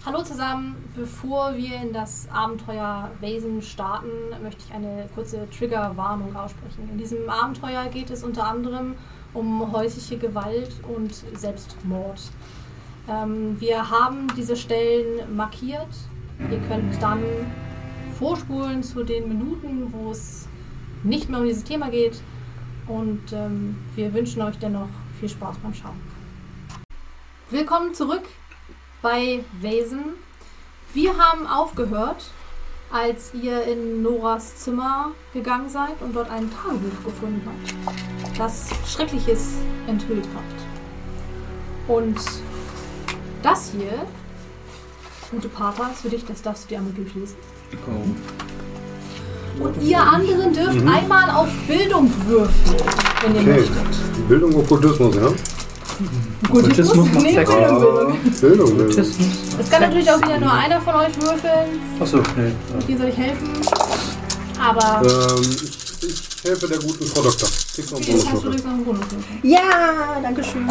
Hallo zusammen, bevor wir in das Abenteuer Vaesen starten, möchte ich eine kurze Triggerwarnung aussprechen. In diesem Abenteuer geht es unter anderem um häusliche Gewalt und Selbstmord. Wir haben diese Stellen markiert. Ihr könnt dann vorspulen zu den Minuten, wo es nicht mehr um dieses Thema geht. Und wir wünschen euch dennoch viel Spaß beim Schauen. Willkommen zurück bei Vaesen. Wir haben aufgehört, als ihr in Noras Zimmer gegangen seid und dort ein Tagebuch gefunden habt, das Schreckliches enthüllt habt. Und das hier, gute Pater, ist für dich, das darfst du dir einmal durchlesen. Oh. Und ihr anderen dürft einmal auf Bildung würfeln, wenn ihr möchtet. Bildung, Okkultismus, ja? Okkultismus macht Sex. Bildung. Es kann natürlich auch wieder nur einer von euch würfeln. Achso, nee. Hier soll ich helfen. Aber. Ich helfe der guten Frau Doktor. Kriegst noch einen Jetzt hast du Bonuswürfel. noch einen Bonuswürfel. Ja, danke schön.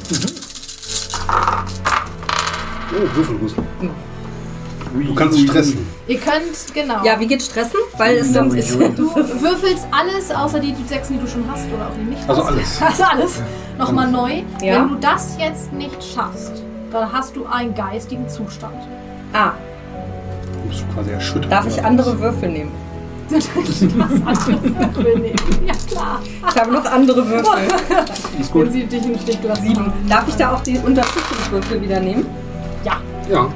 Oh, Würfelhusten. Du kannst stressen. Ihr könnt, genau. Ja, wie geht stressen? Weil es sonst ist. Du würfelst alles, außer die 6, die du schon hast oder auch die nicht hast. Also alles. Also alles. Nochmal neu. Ja. Wenn du das jetzt nicht schaffst, dann hast du einen geistigen Zustand. Ah, Du bist quasi erschüttert. darf ich andere Würfel nehmen? Du darfst andere Würfel nehmen. Ja, klar. Ich habe noch andere Würfel. Ist Wenn gut. sie dich im Stich lassen. 7. Darf ich da auch die Unterstützungswürfel wieder nehmen? Ja. Ja.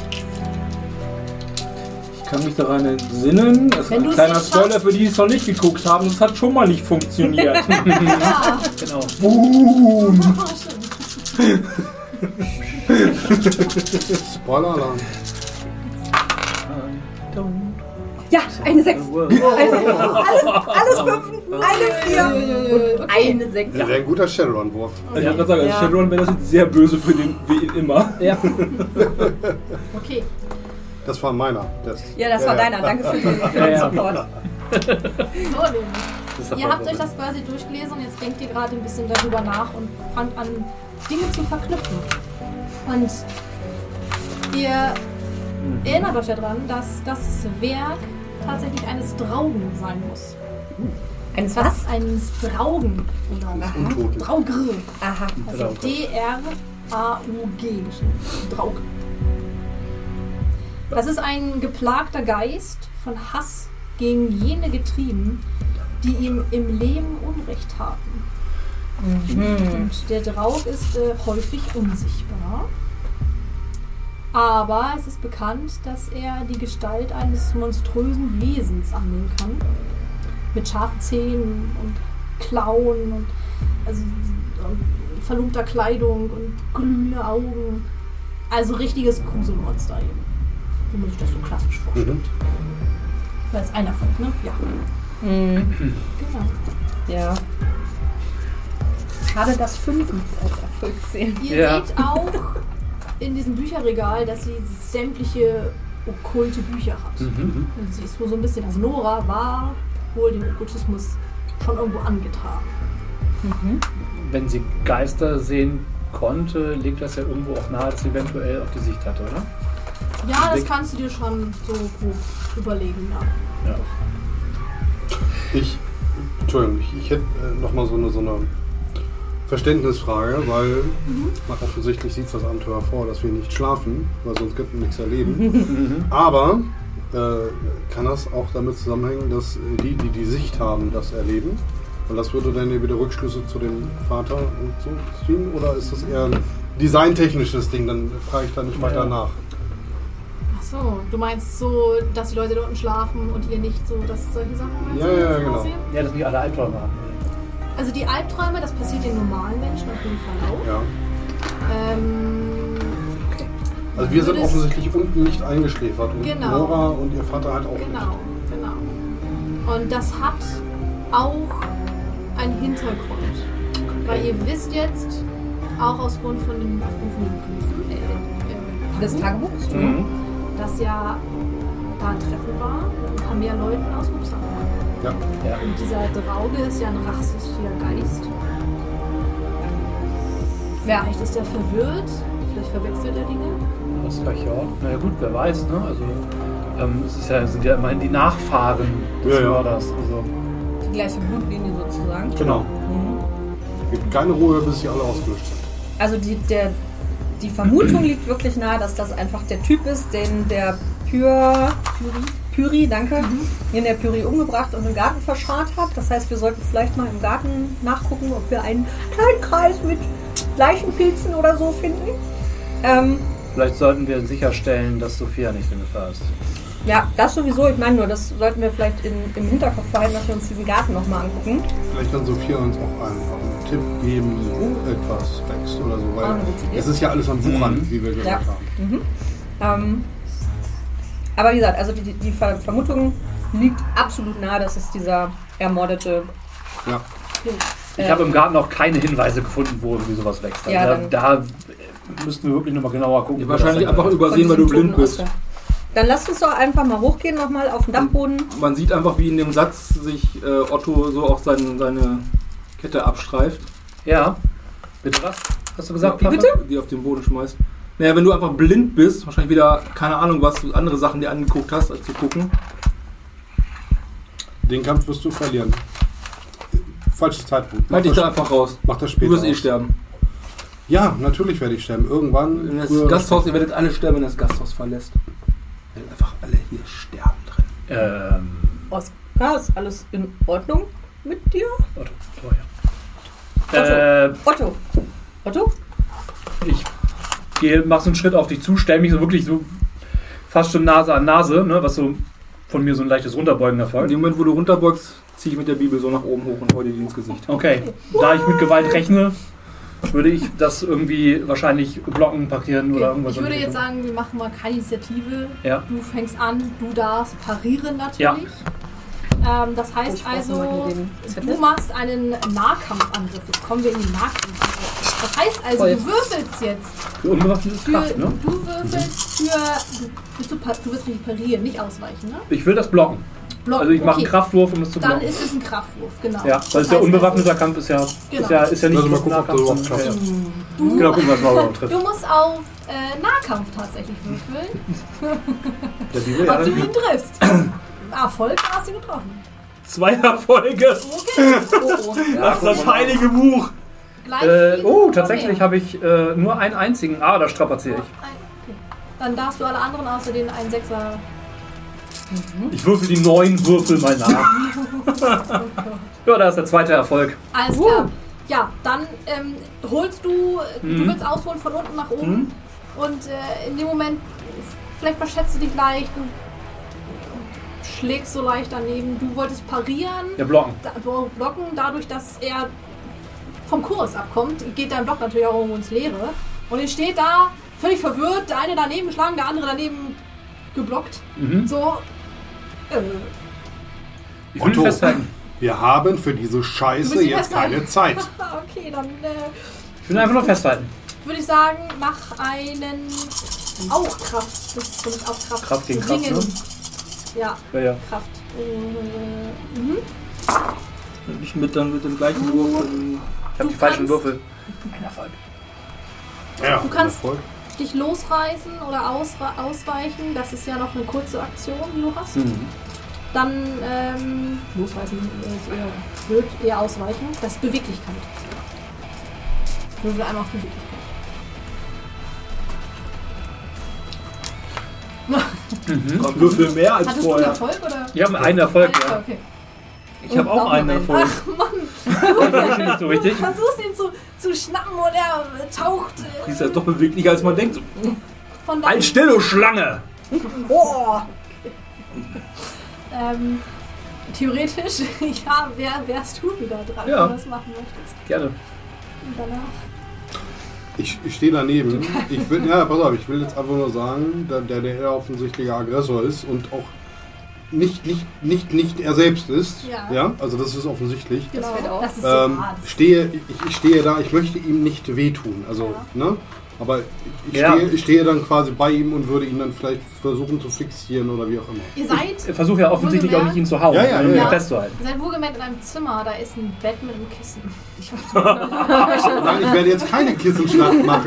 Ich kann mich daran entsinnen. Das ist Wenn ein du's kleiner nicht Spoiler schaffst- für die, die es noch nicht geguckt haben. Das hat schon mal nicht funktioniert. Ja. Genau. Boom. Spoiler-Alarm. Ja, eine 6. Alles 5, eine 4 und eine 6. Das wäre ein guter Shadowrun-Wurf. Ich wollte gerade sagen, Ja. Shadowrun wäre das jetzt sehr böse für den, wie immer. Ja. Okay. Das war meiner. Ja, das war deiner. Danke für den Support. So nämlich. Ihr habt euch das quasi durchgelesen und jetzt denkt ihr gerade ein bisschen darüber nach und fangt an, Dinge zu verknüpfen. Und ihr erinnert euch daran, dass das Werk tatsächlich eines Draugen sein muss. Eines was? Eines Draugen. Oder Untoten. Draugr. Aha. Also D-R-A-U-G geschrieben. Draug. Das ist ein geplagter Geist, von Hass gegen jene getrieben, die ihm im Leben Unrecht taten. Und der Draug ist häufig unsichtbar. Aber es ist bekannt, dass er die Gestalt eines monströsen Wesens annehmen kann. Mit scharfen Zähnen und Klauen und, und verlumpter Kleidung und glühende Augen. Also richtiges Gruselmonster eben. Wie man sich das so klassisch vorstellt. Weil es einer von, ne? Ja. Genau. Ja. Schade, dass 5 als erfüllt sehen. Ihr seht auch in diesem Bücherregal, dass sie sämtliche okkulte Bücher hat. Und sie ist wohl so ein bisschen, also Nora war wohl dem Okkultismus schon irgendwo angetan. Wenn sie Geister sehen konnte, liegt das ja irgendwo auch nahe, dass sie eventuell auch die Sicht hatte, oder? Ja, das kannst du dir schon so grob überlegen, ja. Ja. Entschuldigung, ich hätte nochmal so eine Verständnisfrage, weil offensichtlich sieht das Abenteuer vor, dass wir nicht schlafen, weil sonst könnten wir nichts erleben. Aber kann das auch damit zusammenhängen, dass die Sicht haben, das erleben? Und das würde dann wieder Rückschlüsse zu dem Vater und so ziehen? Oder ist das eher ein designtechnisches Ding? Dann frage ich da nicht weiter nach. Ach so, du meinst so, dass die Leute dort unten schlafen und ihr nicht so, dass solche Sachen meinst du, Ja, so genau. aussehen? Ja, dass nicht alle Albträume haben. Also die Albträume, das passiert den normalen Menschen auf jeden Fall auch. Ja. Also Du wir sind würdest- offensichtlich unten nicht eingeschläfert und Genau. Nora und ihr Vater halt auch nicht. Genau. Und das hat auch einen Hintergrund. Weil ihr wisst jetzt, auch aufgrund von den Briefen Des Tagebuchs? dass ja da ein Treffen war mit ein paar mehr Leuten aus Uppsala. Ja. Und dieser Drauge ist ja ein rachsüchtiger Geist. Ja. Vielleicht ist er verwirrt, vielleicht verwechselt er Dinge. Ausgleich, ja. Naja gut, wer weiß, ne? Also sind ja immerhin die Nachfahren des Ja. Mörders. Also. Die gleiche Blutlinie sozusagen. Genau. Gibt keine Ruhe, bis sie alle ausgelöscht sind. Also die Vermutung liegt wirklich nahe, dass das einfach der Typ ist, den der Pyri, danke, den der Pyri umgebracht und im Garten verscharrt hat. Das heißt, wir sollten vielleicht mal im Garten nachgucken, ob wir einen kleinen Kreis mit Leichenpilzen oder so finden. Vielleicht sollten wir sicherstellen, dass Sophia nicht in Gefahr ist. Ja, das sowieso. Ich meine nur, das sollten wir vielleicht im Hinterkopf behalten, dass wir uns diesen Garten nochmal angucken. Vielleicht kann Sophia uns auch einen Tipp geben, wo etwas wächst oder so, weil eine gute Idee. es ist ja alles am Wuchern, wie wir gehört haben. Aber wie gesagt, also die Vermutung liegt absolut nahe, dass es dieser ermordete... Ja. Ich habe im Garten auch keine Hinweise gefunden, wo irgendwie sowas wächst. Ja, Also da müssten wir wirklich nochmal genauer gucken. Ja, wo das wahrscheinlich sein einfach könnte. übersehen, weil du blind bist. Dann lasst uns doch einfach mal hochgehen, nochmal auf den Dachboden. Man sieht einfach, wie in dem Satz sich Otto so auch seine Kette abstreift. Ja. Bitte was? Hast du gesagt? Ja, Papa? bitte? Die auf den Boden schmeißt. Naja, wenn du einfach blind bist, wahrscheinlich wieder, keine Ahnung, was du andere Sachen dir angeguckt hast, als zu gucken. Den Kampf wirst du verlieren. Falscher Zeitpunkt. Halt dich da einfach raus. Mach das später. Du wirst eh aus. sterben. Ja, natürlich werde ich sterben. Irgendwann. In das früher oder Gasthaus, ihr werdet alle sterben, wenn das Gasthaus verlässt. Ihr werdet einfach alle hier sterben drin. Oskar, ist alles in Ordnung mit dir? Otto. Oh, ja. Otto? Ich mach so einen Schritt auf dich zu, stell mich so wirklich so fast schon Nase an Nase, ne, was so von mir so ein leichtes Runterbeugen In erfolgt. dem Moment, wo du runterbeugst, ziehe ich mit der Bibel so nach oben hoch und hau dir die ins Gesicht. Okay, da ich mit Gewalt rechne, würde ich das irgendwie wahrscheinlich blocken, parkieren oder irgendwas. Ich würde jetzt sagen, wir machen mal keine Initiative. Ja. Du fängst an, du darfst parieren natürlich. Ja. Das heißt Ich brauche also, mal hier den Zettel. du machst einen Nahkampfangriff. Jetzt kommen wir in den Nahkampfangriff. Das heißt also, Voll. du würfelst jetzt Für unbewaffnete Kraft, ne? du würfelst du wirst nicht parieren, nicht ausweichen, ne? Ich will das blocken. Blocken, Also ich mache einen okay. Kraftwurf, um es zu Dann blocken. ist es ein Kraftwurf, genau. Ja, weil es ja unbewaffneter Kampf ist ja, Genau. ist ja nicht Also mal gucken, ob Nahkampf, du überhaupt sondern- schaffst. Du, Genau, gucken, was man überhaupt trifft. du musst auf Nahkampf tatsächlich würfeln, Der Bibel, ob du ja, ihn triffst. Erfolg, hast du ihn getroffen. 2 Erfolge. Okay. Oh. Das ist das heilige Buch. Gleich viel oder Tatsächlich mehr? habe ich nur einen einzigen. Ah, da strapaziere ich. Okay. Dann darfst du alle anderen außer den einen Sechser. Ich würfel die 9 Würfel mal nach. Ja, da ist der zweite Erfolg. Alles klar. Ja, dann holst du willst ausholen von unten nach oben und in dem Moment, vielleicht verschätzt du dich leicht, du schlägst so leicht daneben, du wolltest parieren, Ja, blocken. blocken, dadurch, dass er vom Kurs abkommt, geht dein Block natürlich auch irgendwo ins Leere und er steht da, völlig verwirrt, der eine daneben geschlagen, der andere daneben geblockt, so, Ich will ihn Otto. festhalten. Wir haben für diese Du Scheiße willst ihn jetzt festhalten? keine Zeit. okay, dann Ich will ihn einfach nur festhalten. würde ich sagen, mach einen auch Kraft. Das ist für mich auch Kraft. Kraft gegen Kraft, Ringen. ne? Ja, Ja, ja. Kraft. Nicht mit dann mit dem gleichen Wurf. Ich habe die falschen Würfel. Ein Erfolg. Ja, Du kannst- Erfolg. Dich losreißen oder ausweichen. Das ist ja noch eine kurze Aktion, die du hast. Dann losreißen ist eher blöd, eher ausweichen. Das ist Beweglichkeit. Würfel einmal auf Beweglichkeit. Komm, Würfel mehr als Hattest du einen vorher. Erfolg oder? Ich habe einen Erfolg, ja. Okay. Ich habe auch einen Erfolg. Ach Mann, Ich nicht so richtig. du versuchst ihn zu schnappen und er taucht Die ist ja doch beweglicher als man denkt. von deinem... Halt still, du Schlange! Boah! Theoretisch, ja, wärst du wieder dran, Ja. wenn du das machen möchtest. Gerne. Und danach... Ich stehe daneben. Ich will, ja, pass auf, ich will jetzt einfach nur sagen, der eher offensichtliche Aggressor ist und auch nicht er selbst ist. Ja. Also das ist offensichtlich. Genau, fällt auf. das ist so hart. Ich stehe da, ich möchte ihm nicht wehtun. Also, ne? Aber ich stehe dann quasi bei ihm und würde ihn dann vielleicht versuchen zu fixieren oder wie auch immer. Ihr seid... Ich versuche ja offensichtlich auch nicht ihn zu hauen, Ja. ihn festzuhalten. Ihr seid wohlgemerkt in einem Zimmer, da ist ein Bett mit einem Kissen. Nein, ich werde jetzt keine Kissenschlacht machen.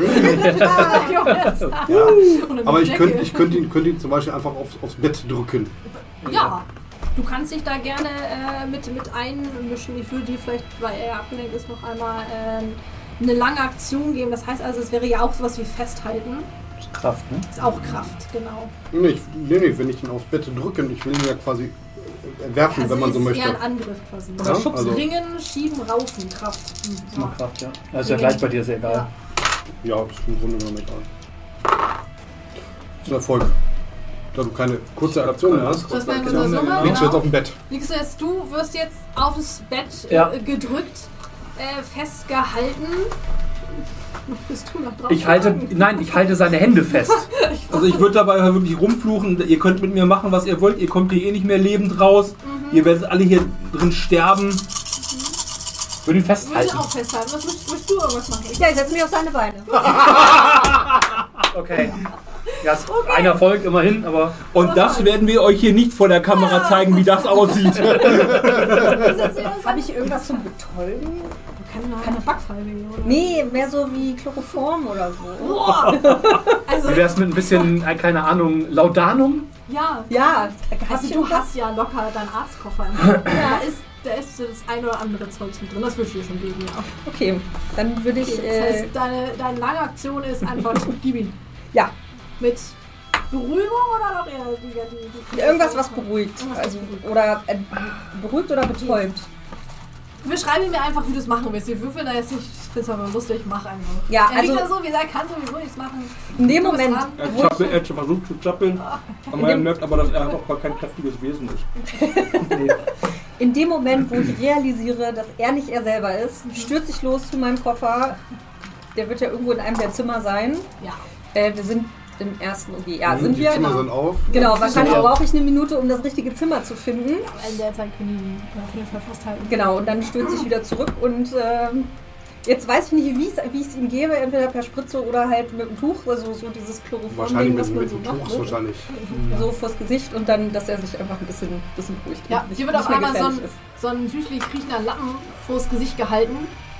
Aber ich könnte ihn zum Beispiel einfach aufs Bett drücken. Ja, du kannst dich da gerne mit einmischen. Ich würde dir vielleicht, weil er abgelenkt ist, noch einmal eine lange Aktion geben. Das heißt also, es wäre ja auch sowas wie Festhalten. Das ist Kraft, ne? Ist auch Kraft, genau. Nee, wenn ich ihn aufs Bett drücke, ich will ihn ja quasi werfen, Also wenn man so ist möchte. eher ein Angriff quasi. Ja, Schubsen, also- Ringen, Schieben, Raufen, Kraft. Nur Kraft, ja. Also ja gleich bei dir, ist ja egal. Ja, ist im Grunde genommen egal. Das ist ein Erfolg. Da du keine kurze Aktion hast, Das wäre unsere Summe. liegst du jetzt auf dem Bett. Liegst du jetzt, du wirst jetzt aufs Bett Ja. gedrückt, festgehalten. Bist du noch drauf? Ich halte seine Hände fest. Also ich würde dabei wirklich rumfluchen, ihr könnt mit mir machen, was ihr wollt, ihr kommt hier eh nicht mehr lebend raus, ihr werdet alle hier drin sterben. Würde ihn Ich würde festhalten. auch festhalten. Was möchtest du irgendwas machen? Ja, ich setze mich auf seine Beine. Okay. Ja, ist ein Erfolg immerhin, aber Und das werden wir euch hier nicht vor der Kamera zeigen, wie das aussieht. Habe ich irgendwas zum Betäuben? Keine Backpfeife, oder? Nee, mehr so wie Chloroform oder so. Boah! Also, wie wär's mit ein bisschen, keine Ahnung, Laudanum? ja. Ja, Also du hast ja locker deinen Arztkoffer im Da ist so das ein oder andere Zeugs mit drin. Das würde ich dir schon geben, ja. Okay, dann würde ich. Das heißt, deine lange Aktion ist einfach, gib ihn. Ja, Mit Beruhigung oder noch eher die irgendwas, was beruhigt. Irgendwas, was Also, beruhigt. oder beruhigt oder betäubt. Beschreibe mir einfach, wie du es machen willst. Wir würfeln da jetzt nicht, ich finde es aber lustig, mach einfach. Ja, Er liegt also- da so, wie er kann sowieso nichts machen. In dem Du bist Moment, dran. Er hat schon versucht zu zappeln, aber er merkt aber, dass er einfach kein kräftiges Wesen ist. in dem Moment, wo ich realisiere, dass er nicht er selber ist, stürze ich los zu meinem Koffer. Der wird ja irgendwo in einem der Zimmer sein. Ja. Wir sind im ersten OG. Ja, sind Die wir. Zimmer sind auf. Genau, wahrscheinlich Ja. brauche ich eine Minute, um das richtige Zimmer zu finden. Aber in der Zeit können die ihn auf jeden Fall festhalten. Genau, und dann stürze ich wieder zurück und jetzt weiß ich nicht, wie ich es ihm gebe, entweder per Spritze oder halt mit dem Tuch, also so dieses Wahrscheinlich Chloroform-Ding, was man mit so dem macht, Tuch ne? wahrscheinlich. So vors Gesicht und dann, dass er sich einfach ein bisschen beruhigt. Ja, und nicht- hier wird auf nicht mehr einmal gefährlich ist. so ein süßlich riechender Lappen vors Gesicht gehalten.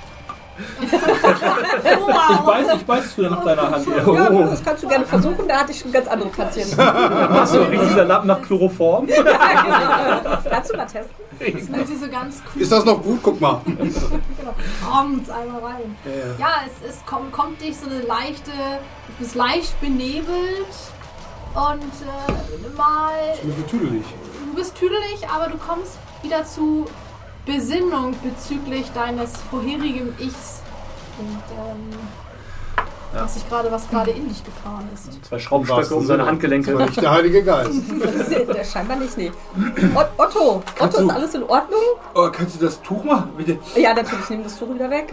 Ich beiß zu nach deiner Hand. Ja, das kannst du gerne versuchen, da hatte ich schon ganz andere Patienten. Achso, riecht dieser Lappen nach Chloroform? Kannst du mal testen? Das sind diese ganz cool. Ist das noch gut? Guck mal. Genau. Kommt's einmal rein. Ja, es kommt dich so eine leichte, du bist leicht benebelt und mal, Ich bin tüdelig. du bist tüdelig, aber du kommst wieder zu Besinnung bezüglich deines vorherigen Ichs und was gerade in dich gefahren ist. 2 Schraubstöcke um seine Das war Handgelenke. nicht der Heilige Geist. Der scheinbar nicht, nee. Otto, Kannst ist du- alles in Ordnung? Oh, kannst du das Tuch machen? Bitte. Ja, natürlich, nimm das Tuch wieder weg.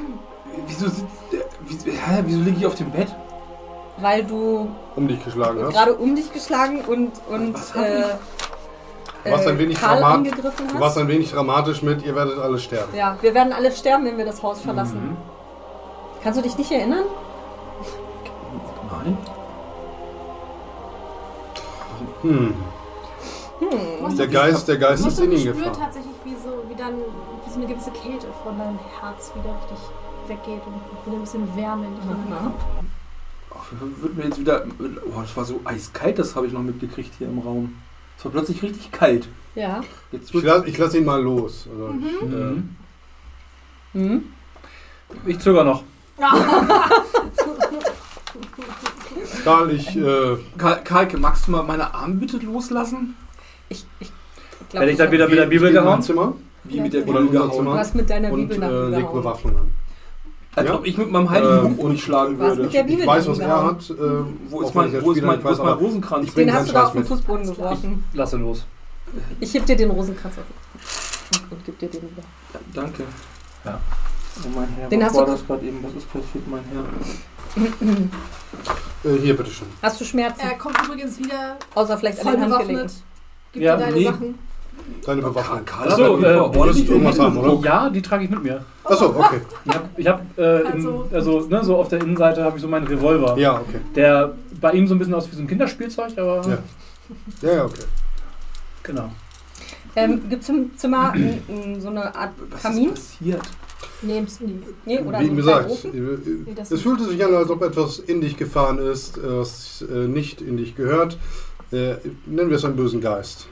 Wieso liege ich auf dem Bett? Weil du Um dich geschlagen hast. gerade um dich geschlagen und Du warst ein wenig Karl dramatisch. angegriffen Du warst hast. ein wenig dramatisch mit, ihr werdet alle sterben. Ja, wir werden alle sterben, wenn wir das Haus verlassen. Kannst du dich nicht erinnern? Nein. Der Geist Du ist hast in ihn gespürt gefahren. tatsächlich, wie so eine gewisse Kälte von deinem Herz wieder richtig weggeht und wieder ein bisschen Wärme in dich hineinkommt. Ach, wird mir jetzt wieder. Oh, das war so eiskalt, das habe ich noch mitgekriegt hier im Raum. Es war plötzlich richtig kalt. Ja. Jetzt Ich lass ihn mal los. Also, Ich zögere noch. Karl, ich. Karl, magst du mal meine Arme bitte loslassen? Ich Hätte ich dann wieder mit der Bibel in mein gehauen? Zimmer Wie mit der oder Bibel in unser gehauen. Zimmer Du hast mit deiner und Bibel nach ihm leg gehauen. Bewaffnung an. Als Ja? ob ich mit meinem heiligen Buch schlagen Du hast würde. mit der Bibel Ich weiß, nach was ihm er gehauen. hat. Wo ist auch wenn ich mein, als wo ist Spieler mein, nicht wo weiß, ist mein aber Rosenkranz? ich bring Den seinen hast du da auf Scheiß den mit. Fußboden geworfen. Lasse los. Ich heb dir den Rosenkranz auf und gib dir den wieder. Danke. Ja. Oh mein Herr, Den was hast war du- das gerade eben? Was ist passiert, mein Herr? Hier, bitteschön. Hast du Schmerzen? Er kommt übrigens wieder Außer vielleicht an voll den bewaffnet, Handgelenken. gibt Ja, dir deine nee. Sachen. Deine Bewaffnung. Achso, Du wolltest irgendwas haben, oder? ja, die trage ich mit mir. Achso, okay. Ich hab so auf der Innenseite habe ich so meinen Revolver. Ja, okay. Der bei ihm so ein bisschen aus wie so ein Kinderspielzeug, aber Ja, okay. genau. Gibt es im Zimmer so eine Art Kamin? Was ist passiert? Nee, oder Wie so einen gesagt, kleinen Ofen? das es fühlte sich an, als ob etwas in dich gefahren ist, was nicht in dich gehört. Nennen wir es einen bösen Geist.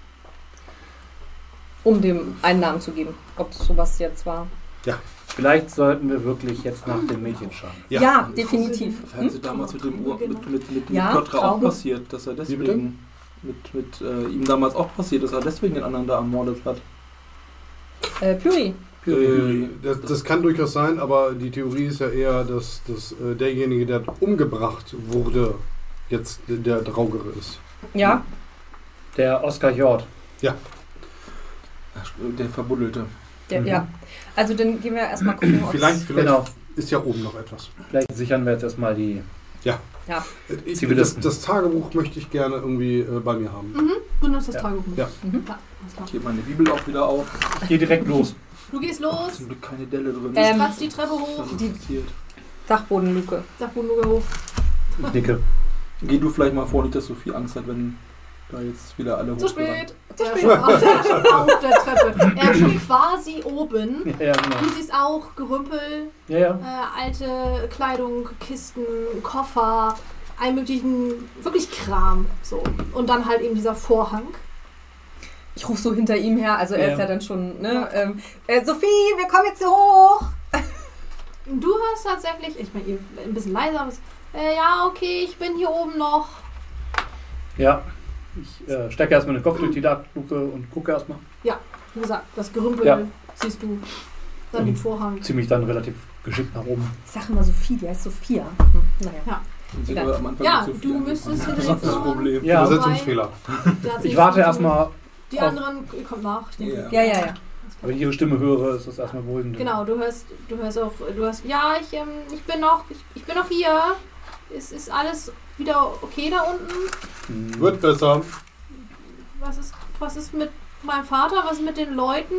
Um dem einen Namen zu geben, ob es sowas jetzt war. Vielleicht sollten wir wirklich jetzt nach dem Mädchen schauen. Ja, definitiv. Das hat sie damals mit dem mit Ja, Piotr auch Traube. passiert, dass er bitte? deswegen mit ihm damals auch passiert, dass er deswegen den anderen da ermordet hat. Puri. Das kann durchaus sein, aber die Theorie ist ja eher, dass derjenige, der umgebracht wurde, jetzt der Draugere ist. Ja. Der Oskar Hjort. Der Verbuddelte. Ja. Also dann gehen wir erstmal gucken, ob Vielleicht Genau. ist ja oben noch etwas. Vielleicht sichern wir jetzt erstmal die. Zivilisten. Das Tagebuch möchte ich gerne irgendwie bei mir haben. Du nimmst das Ja. Tagebuch mit. Ja. Alles klar. Ich hebe meine Bibel auch wieder auf. Ich gehe direkt los. Du gehst los, Zum Glück keine Delle drin. kratzt die Treppe hoch, Was die- passiert? Dachbodenluke. Dachboden hoch. Ich nicke. Geh du vielleicht mal vor, nicht, dass Sophie Angst hat, wenn da jetzt wieder alle Zu hochgerannt. spät. Er ist schon auf der Treppe. Er ist schon quasi oben. Ja, genau. Du siehst auch Gerümpel, Ja. alte Kleidung, Kisten, Koffer, allen möglichen, wirklich Kram. So. Und dann halt eben dieser Vorhang. Ich rufe so hinter ihm her, also er Ja. ist ja dann schon, ne? Sophie, wir kommen jetzt hier hoch! Du hörst tatsächlich, ich meine, ihr ein bisschen leiser, aber ja, okay, ich bin hier oben noch. Ja. Ich stecke erstmal den Kopf durch die Dachluke und gucke erstmal. Wie gesagt, das Gerümpel Ja. siehst du. Dann den Vorhang. Ziehe mich dann relativ geschickt nach oben. Ich sage immer Sophie, die heißt Sophia. Naja. Und sie Ja. war am Anfang Ja, nicht so viel du angefangen. müsstest hinter Das dem ist das Vorhang. Problem. Ja. Übersetzungsfehler. Der hat Ich sich warte so- erstmal, Die anderen, ihr kommt nach. Ich denke. Ja. Ja. wenn ich ihre Stimme höre, ist das erstmal beruhigend. Genau, du hörst ja, ich bin noch hier. Ist alles wieder okay da unten? Wird besser. Was ist mit meinem Vater? Was ist mit den Leuten?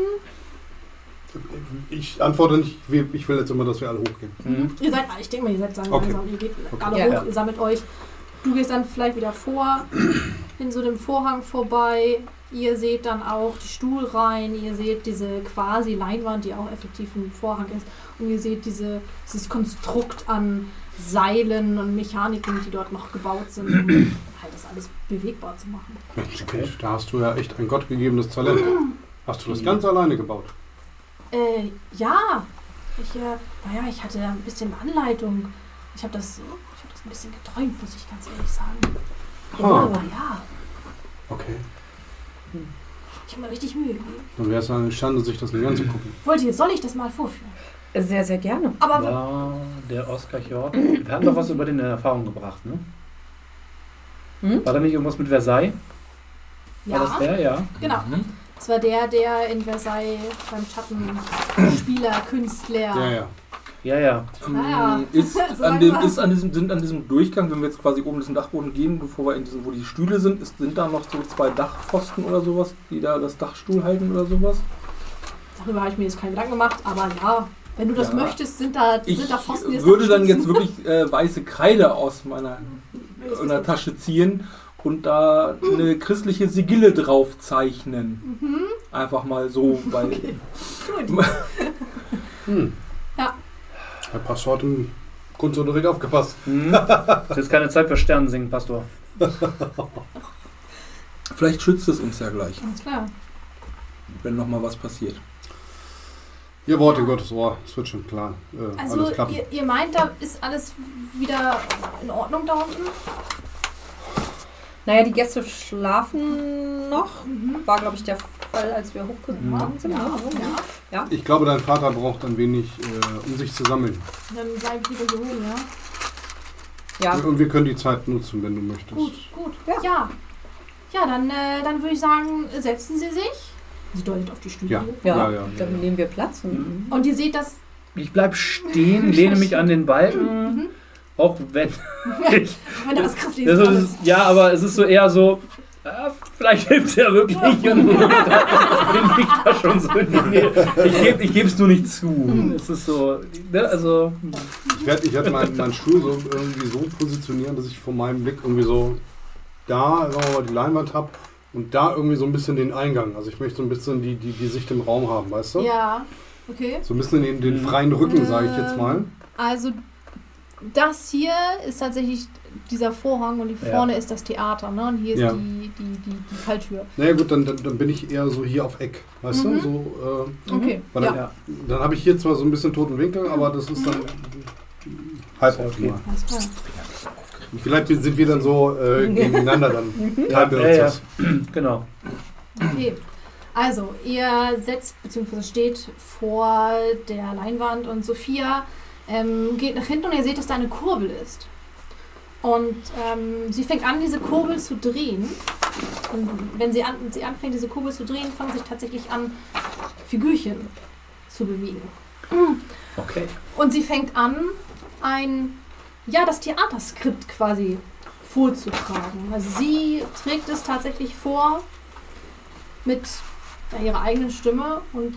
Ich antworte nicht, ich will jetzt immer, dass wir alle hochgehen. Mhm. Ich denke mal, ihr seid langsam. Okay. Ihr geht Okay. alle Ja, hoch, ja. ihr sammelt euch. Du gehst dann vielleicht wieder vor, in so dem Vorhang vorbei. Ihr seht dann auch die Stuhlreihen, ihr seht diese quasi Leinwand, die auch effektiv ein Vorhang ist. Und ihr seht dieses Konstrukt an Seilen und Mechaniken, die dort noch gebaut sind, um halt das alles bewegbar zu machen. Mensch, Kind, da hast du ja echt ein gottgegebenes Talent. Hast du das ganz alleine gebaut? Ja. Ich hatte ein bisschen Anleitung. Ich habe das ein bisschen geträumt, muss ich ganz ehrlich sagen. Aber ja, Okay. ich habe mir richtig Mühe gegeben. Dann wäre es eine Schande, sich das nicht anzugucken. Soll ich das mal vorführen? Sehr, sehr gerne. Aber War der Oskar Hjort. Wir hatten doch was über den in Erfahrung gebracht, ne? Hm? War da nicht irgendwas mit Versailles? War das ja, der? Ja. genau. Mhm. Das war der in Versailles beim Schattenspieler, Künstler. Ja. Ja. Naja. Ist So an langsam. diesem Durchgang, wenn wir jetzt quasi oben diesen Dachboden gehen, bevor wir in diesen, wo die Stühle sind, sind da noch so 2 Dachpfosten oder sowas, die da das Dachstuhl halten oder sowas? Darüber habe ich mir jetzt keinen Gedanken gemacht, aber ja, wenn du das Ja. möchtest, sind da Ich Pfosten, die es würde dann jetzt unterstützen. wirklich weiße Kreide aus meiner Tasche ziehen und da eine christliche Sigille drauf zeichnen. Einfach mal so, weil... Okay. Gut. Ja. Herr Pastor hat im Kunstunterricht aufgepasst. Es ist jetzt keine Zeit für Sternensingen, Pastor. Vielleicht schützt es uns ja gleich, Alles klar. wenn nochmal was passiert. Ihr Wort in Gottes Ohr, es wird schon klar. Also alles klappen. ihr meint, da ist alles wieder in Ordnung da unten? Naja, die Gäste schlafen noch. War, glaube ich, der Fall, als wir hochgegangen sind. Ja, ne? ja. Ich glaube, dein Vater braucht ein wenig, um sich zu sammeln. Dann bleib ich wieder hier oben, ja? Ja. Und wir können die Zeit nutzen, wenn du möchtest. Gut. Ja. Ja, dann würde ich sagen, setzen Sie sich. Sie deutet auf die Stühle. Ja. Ja. Ja. Dann nehmen wir Platz. Und Und ihr seht das. Ich bleib stehen, lehne mich an den Balken, auch wenn ich... Wenn da was Christliches Das dran ist, ja, aber es ist so eher so, Vielleicht hilft es ja wirklich. Und dann liegt da schon so in der Nähe. Ich gebe es nur nicht zu. Es ist so, ne, also... Ich werd meinen Stuhl so irgendwie so positionieren, dass ich von meinem Blick irgendwie so da, sagen wir mal, die Leinwand habe und da irgendwie so ein bisschen den Eingang. Also ich möchte so ein bisschen die Sicht im Raum haben, weißt du? Ja, okay. So ein bisschen den freien Rücken, sage ich jetzt mal. Also das hier ist tatsächlich dieser Vorhang und vorne ist das Theater, ne? Und hier ist die Falltür. Naja gut, dann bin ich eher so hier auf Eck, weißt du? So, Okay, weil dann habe ich hier zwar so ein bisschen toten Winkel, aber das ist dann halb optimal. Alles klar. Vielleicht sind wir dann so gegeneinander dann. Genau. Okay, also ihr setzt bzw. steht vor der Leinwand und Sophia geht nach hinten und ihr seht, dass da eine Kurbel ist. Und sie fängt an, diese Kurbel zu drehen. Und wenn sie anfängt, diese Kurbel zu drehen, fangen sich tatsächlich an, Figürchen zu bewegen. Okay. Und sie fängt an, das Theaterskript quasi vorzutragen. Also sie trägt es tatsächlich vor mit ihrer eigenen Stimme und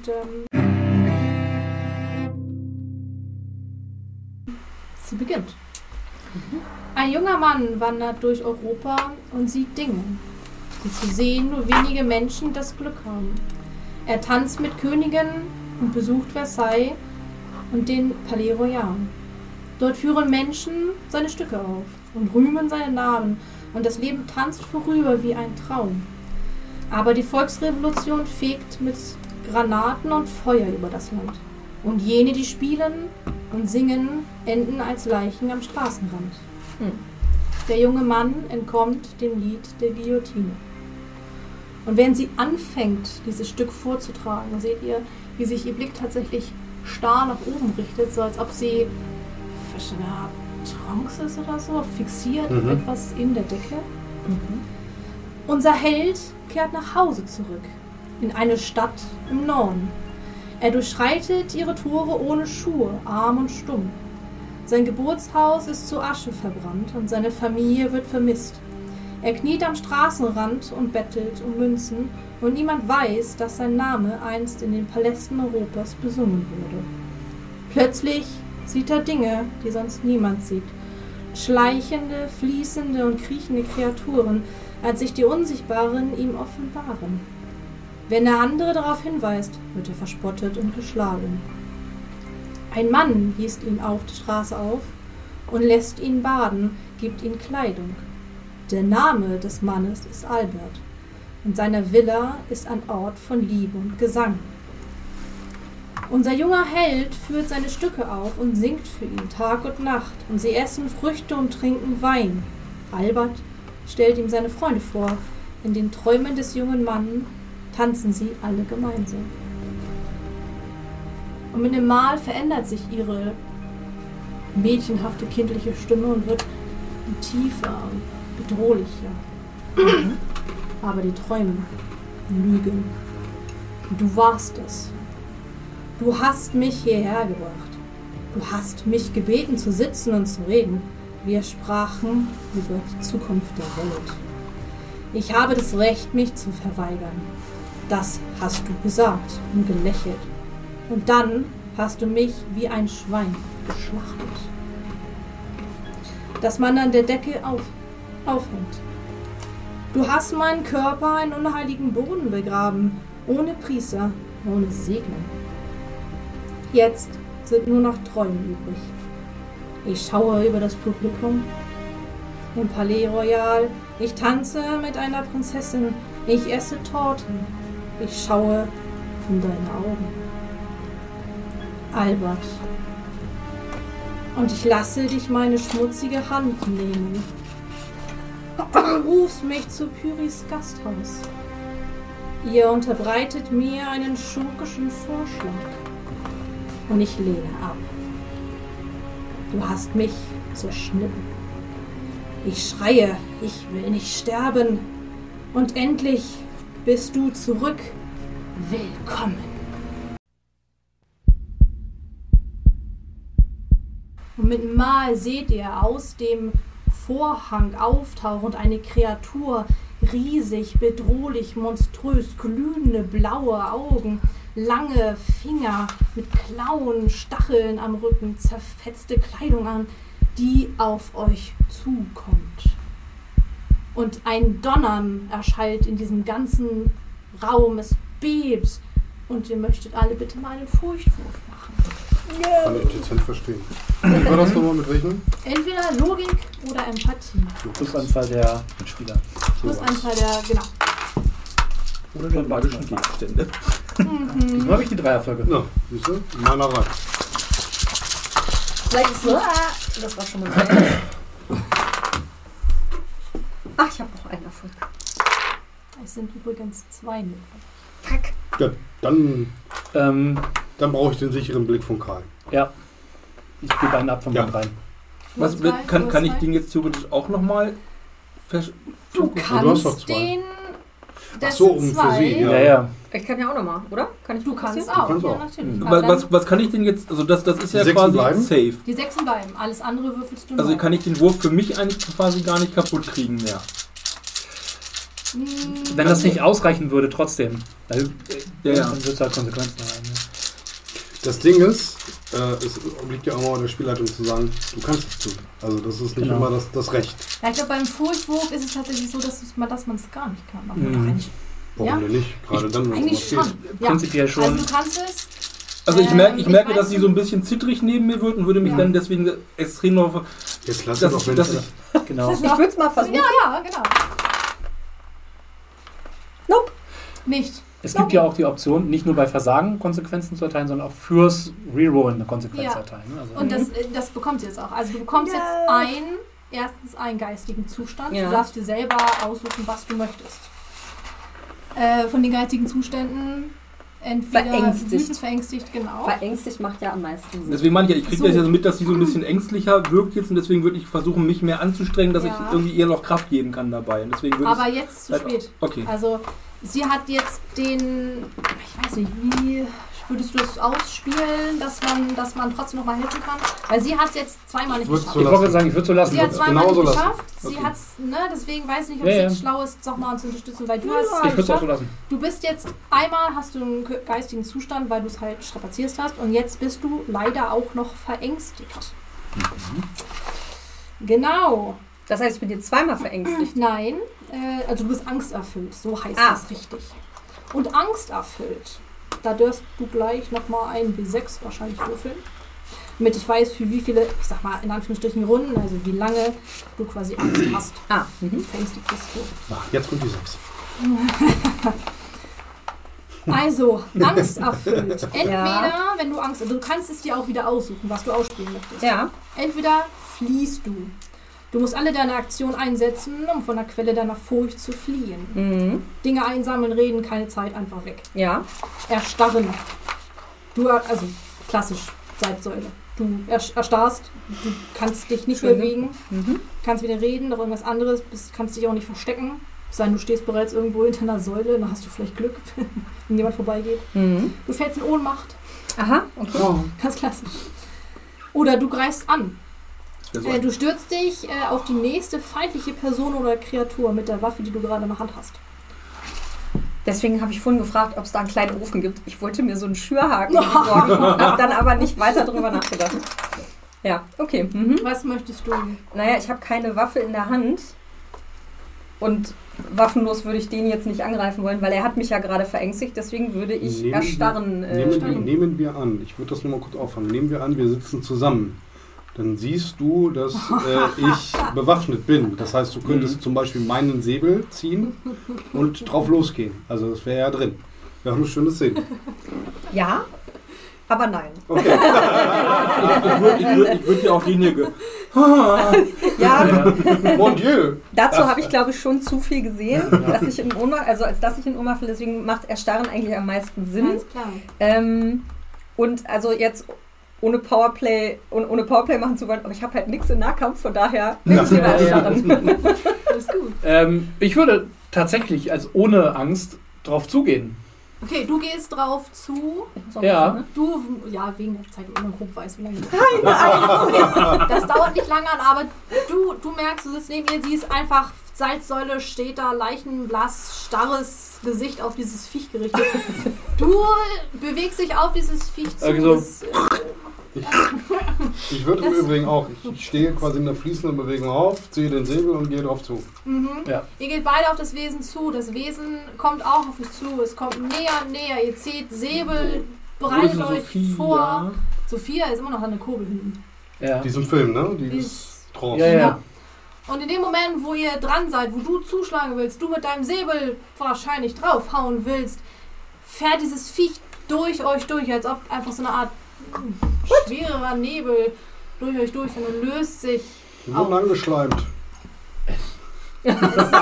sie beginnt. Ein junger Mann wandert durch Europa und sieht Dinge, die zu sehen nur wenige Menschen das Glück haben. Er tanzt mit Königen und besucht Versailles und den Palais Royal. Dort führen Menschen seine Stücke auf und rühmen seinen Namen und das Leben tanzt vorüber wie ein Traum. Aber die Volksrevolution fegt mit Granaten und Feuer über das Land. Und jene, die spielen und singen, enden als Leichen am Straßenrand. Der junge Mann entkommt dem Lied der Guillotine. Und während sie anfängt, dieses Stück vorzutragen, seht ihr, wie sich ihr Blick tatsächlich starr nach oben richtet, so als ob sie in einer Trance ist oder so, fixiert auf etwas in der Decke. Unser Held kehrt nach Hause zurück, in eine Stadt im Norden. Er durchschreitet ihre Tore ohne Schuhe, arm und stumm. Sein Geburtshaus ist zu Asche verbrannt und seine Familie wird vermisst. Er kniet am Straßenrand und bettelt um Münzen und niemand weiß, dass sein Name einst in den Palästen Europas besungen wurde. Plötzlich sieht er Dinge, die sonst niemand sieht. Schleichende, fließende und kriechende Kreaturen, als sich die Unsichtbaren ihm offenbaren. Wenn er andere darauf hinweist, wird er verspottet und geschlagen. Ein Mann liest ihn auf der Straße auf und lässt ihn baden, gibt ihm Kleidung. Der Name des Mannes ist Albert und seine Villa ist ein Ort von Liebe und Gesang. Unser junger Held führt seine Stücke auf und singt für ihn Tag und Nacht und sie essen Früchte und trinken Wein. Albert stellt ihm seine Freunde vor. In den Träumen des jungen Mannes tanzen sie alle gemeinsam. Und mit dem Mal verändert sich ihre mädchenhafte, kindliche Stimme und wird tiefer und bedrohlicher. Aber die Träume lügen. Du warst es. Du hast mich hierher gebracht. Du hast mich gebeten zu sitzen und zu reden. Wir sprachen über die Zukunft der Welt. Ich habe das Recht, mich zu verweigern. Das hast du gesagt und gelächelt. Und dann hast du mich wie ein Schwein geschlachtet, das man an der Decke aufhängt. Du hast meinen Körper in unheiligen Boden begraben, ohne Priester, ohne Segner. Jetzt sind nur noch Träume übrig. Ich schaue über das Publikum im Palais Royal. Ich tanze mit einer Prinzessin. Ich esse Torten. Ich schaue in deine Augen. Albert. Und ich lasse dich meine schmutzige Hand nehmen. Du rufst mich zu Pyris Gasthaus. Ihr unterbreitet mir einen schurkischen Vorschlag. Und ich lehne ab. Du hast mich zerschnitten. Ich schreie, ich will nicht sterben. Und endlich bist du zurück. Willkommen. Und mit dem Mal seht ihr aus dem Vorhang auftauchend eine Kreatur, Riesig, bedrohlich, monströs, glühende blaue Augen, lange Finger mit Klauen, Stacheln am Rücken, zerfetzte Kleidung an, die auf euch zukommt. Und ein Donnern erschallt in diesem ganzen Raum, es bebt. Und ihr möchtet alle bitte mal einen Furchtwurf machen. Kann ich dezent verstehen. Wie war das nochmal mit welchen? Entweder Logik oder Empathie. Plusanzahl der Mitspieler. Plusanzahl der, genau. Oder der magischen Gegenstände. Diesmal habe ich die 3 Erfolge. Ja, siehst du? Meiner rein. Vielleicht ist so. Das war schon mal sehr. Ach, ich habe noch einen Erfolg. Es sind übrigens 2 möglich. Fuck. Ja, dann Ähm, brauche ich den sicheren Blick von Karl. ja. Ich gebe einen ab von Ja. meinen 3. Was, Du hast drei, kann du hast ich zwei. den jetzt theoretisch auch nochmal Du du hast doch kannst 2. den. Das Ach so, sind um für 2. sie, Ja, ja. Ich kann ja auch nochmal, oder? Kann ich Du kannst passieren? auch. kannst Ja, auch. natürlich. Mhm. Aber dann, Was kann ich denn jetzt, also das ist Die ja 6 quasi bleiben? safe. die 6 bleiben. Alles andere würfelst du Also neu. kann ich den Wurf für mich eigentlich quasi gar nicht kaputt kriegen mehr. Wenn das nicht ausreichen würde, trotzdem. Weil, Ja, ja. Dann wird es halt Konsequenzen haben. Das Ding ist, es obliegt ja auch mal der Spielleitung zu sagen, du kannst es tun. Also das ist nicht Genau. immer das Recht. Ja, ich glaube, beim Furchtwurf ist es tatsächlich so, dass man es gar nicht kann. Aber Mhm. eigentlich, Warum Ja. denn nicht? Gerade dann, wenn eigentlich es schon. was geht. Ja. Prinzipiell schon. Also du kannst es. Also ich merke, Ich dass weiß sie nicht. so ein bisschen zittrig neben mir wird und würde mich Ja. dann deswegen extrem noch... Jetzt lass Das- es doch, wenn das- es Genau. Ich würde es mal versuchen. Ja, genau. Nope. Nicht. Es gibt ja auch die Option, nicht nur bei Versagen Konsequenzen zu erteilen, sondern auch fürs Rerollen eine Konsequenz Ja. zu erteilen. Ne? Also Und das bekommt sie jetzt auch. Also du bekommst Ja. jetzt erstens einen geistigen Zustand. Ja. Du darfst dir selber aussuchen, was du möchtest. Von den geistigen Zuständen entweder Verängstigt. wütend, verängstigt, genau. Verängstigt macht ja am meisten Sinn. Deswegen meine ich ja, ich kriege So. das ja so mit, dass sie so ein bisschen ängstlicher wirkt jetzt und deswegen würde ich versuchen, mich mehr anzustrengen, dass Ja. ich irgendwie ihr noch Kraft geben kann dabei. Und deswegen würde Aber jetzt zu spät. Okay. Also sie hat jetzt den, ich weiß nicht, wie würdest du das ausspielen, dass man trotzdem noch mal helfen kann? Weil sie hat es jetzt zweimal nicht Ich würd's geschafft. so ich wollte sagen, ich würde so lassen. Sie hat zweimal genauso nicht lassen. geschafft. Sie Okay. hat's, ne, deswegen weiß ich nicht, ob Ja, es ja. jetzt schlau ist, doch mal zu unterstützen, weil du Ich hast würde es auch so geschafft. lassen. Du bist jetzt einmal hast du einen geistigen Zustand, weil du es halt strapazierst hast und jetzt bist du leider auch noch verängstigt. Genau. Das heißt, ich bin jetzt zweimal verängstigt. Nein, also du bist angsterfüllt, so heißt Ah. das richtig. Und angsterfüllt, da darfst du gleich nochmal ein W6 wahrscheinlich würfeln. Damit ich weiß, für wie viele, ich sag mal in Anführungsstrichen Runden, also wie lange du quasi Angst hast. Ah, Verängstigt bist du. Ach, jetzt kommt die 6. Also, angsterfüllt. Entweder, Ja. wenn du Angst, also du kannst es dir auch wieder aussuchen, was du ausspielen möchtest. ja. Entweder fliehst du. Du musst alle deine Aktionen einsetzen, um von der Quelle deiner Furcht zu fliehen. Mhm. Dinge einsammeln, reden, keine Zeit, einfach weg. Ja. Erstarren. Du, also klassisch, Seitsäule. Du erstarrst, du kannst dich nicht Schön, ne? bewegen, Mhm. kannst wieder reden, noch irgendwas anderes, kannst dich auch nicht verstecken. Es sei denn, du stehst bereits irgendwo hinter einer Säule, dann hast du vielleicht Glück, wenn jemand vorbeigeht. Mhm. Du fällst in Ohnmacht, Aha, okay. Oh. ganz klassisch. Oder du greifst an. Das wäre so Du stürzt dich auf die nächste feindliche Person oder Kreatur mit der Waffe, die du gerade in der Hand hast. Deswegen habe ich vorhin gefragt, ob es da einen kleinen Ofen gibt. Ich wollte mir so einen Schürhaken besorgen, habe dann aber nicht weiter drüber nachgedacht. Ja, okay. Mhm. Was möchtest du? Naja, ich habe keine Waffe in der Hand und waffenlos würde ich den jetzt nicht angreifen wollen, weil er hat mich ja gerade verängstigt, deswegen würde ich erstarren. Nehmen wir an, ich würde das nur mal kurz auffangen. Nehmen wir an, wir sitzen zusammen. Dann siehst du, dass ich bewaffnet bin. Das heißt, du könntest zum Beispiel meinen Säbel ziehen und drauf losgehen. Also das wäre ja drin. Wäre eine schöne Szene. Ja, aber nein. Okay. ich würde ja auch Linie Ja, Mon Dieu! dazu habe ich glaube ich schon zu viel gesehen, dass ich in Ohnmacht, also als dass ich in Ohnmacht falle, deswegen macht Erstarren eigentlich am meisten Sinn. Ganz klar. Und also jetzt ohne Powerplay machen zu wollen, aber ich habe halt nichts im Nahkampf, von daher will ich lieber erstarren. Alles gut. Ich würde tatsächlich, also ohne Angst, drauf zugehen. Okay, du gehst drauf zu. Ja. Du, ja, wegen der Zeit, wenn man grob weiß, wie lange das dauert nicht lange an, aber du merkst, du sitzt neben ihr, sie ist einfach Salzsäule steht da, leichenblass, starres Gesicht auf dieses Viech gerichtet. Du bewegst dich auf dieses Viech zu. Okay, so. Ich würde im Übrigen auch, ich stehe quasi in der fließenden Bewegung auf, ziehe den Säbel und gehe drauf zu. Ja. Ihr geht beide auf das Wesen zu. Das Wesen kommt auch auf euch zu. Es kommt näher. Ihr zieht Säbel, bereitet Wo ist euch Sophia? vor. Sophia ist immer noch an der Kurbel hinten. Ja. Diesen Film, ne? Dieses Trance. Ja. Und in dem Moment, wo ihr dran seid, wo du zuschlagen willst, du mit deinem Säbel wahrscheinlich draufhauen willst, fährt dieses Viech durch euch durch, als ob einfach so eine Art schwererer Nebel durch euch durchfährt und löst sich Wir wurden angeschleimt. Ja,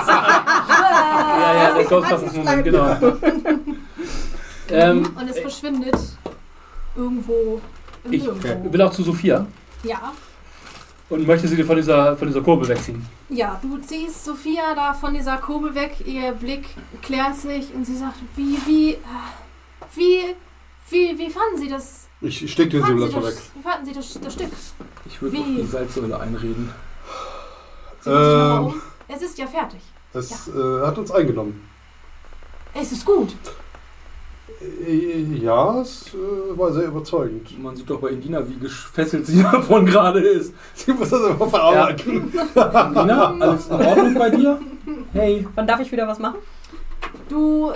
der Ghostbusters-Moment, genau. Und es verschwindet irgendwo im Ich Nirgendwo. will auch zu Sophia Ja. und möchte sie von dieser Kurbel wegziehen. Ja, du ziehst Sophia da von dieser Kurbel weg, ihr Blick klärt sich und sie sagt, wie fanden Sie das? Ich steck den Säbel erstmal weg. Wie fanden Sie das Stück? Ich würde Wie? auf die Salzsäule einreden. Sie dreht sich nochmal um. Es ist ja fertig. Es hat uns eingenommen. Es ist gut. Ja, es war sehr überzeugend. Man sieht doch bei Indina, wie gefesselt sie davon gerade ist. Sie muss das immer verarbeiten. Indina, alles in Ordnung bei dir? Hey. Wann darf ich wieder was machen? Du...